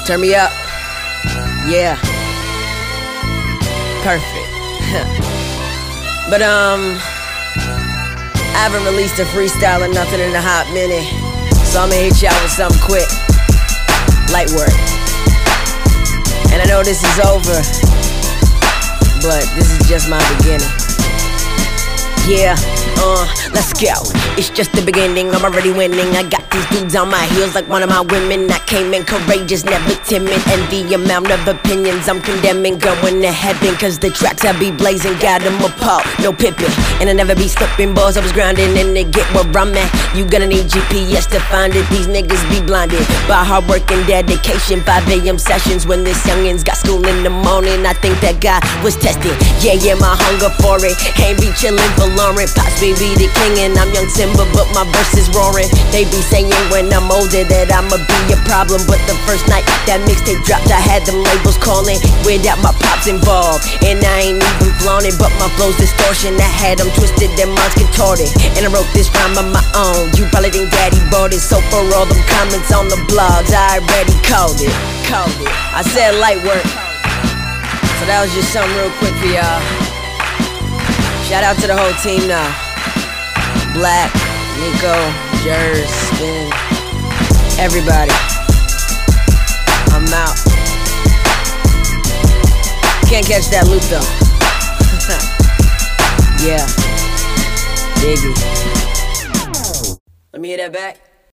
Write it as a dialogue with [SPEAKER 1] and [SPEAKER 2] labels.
[SPEAKER 1] Turn me up. Yeah. Perfect. But I haven't released a freestyle or nothing in a hot minute, so I'ma hit y'all with something quick. Light work. And I know this is over, but this is just my beginning. Yeah, let's go. It's just the beginning, I'm already winning. I got these dudes on my heels like one of my women. I came in courageous, never timid. And the amount of opinions I'm condemning, going to heaven, cause the tracks I be blazing got them appalled, no pippin'. And I never be slipping balls, I was grinding and to get where I'm at. You gonna need GPS to find it, these niggas be blinded by hard work and dedication. 5 a.m. sessions when this youngins got school in the morning. I think that God was testing, yeah, my hunger for it. Ain't be chillin' for Lauren, Pops be the king and I'm young Simba, but my verse is roaring. They be saying when I'm older that I'ma be a problem, but the first night that mixtape dropped, I had them labels calling without my pops involved. And I ain't even flaunting, but my flow's distortion. I had them twisted, their minds contorted. And I wrote this rhyme on my own. You probably think daddy bought it, so for all them comments on the blogs, I already called it. I said light work, so that was just something real quick for y'all. Shout out to the whole team now. Black, Nico, Jers, Spin, everybody. I'm out. Can't catch that loop though. Yeah. Diggy. Let me hear that back.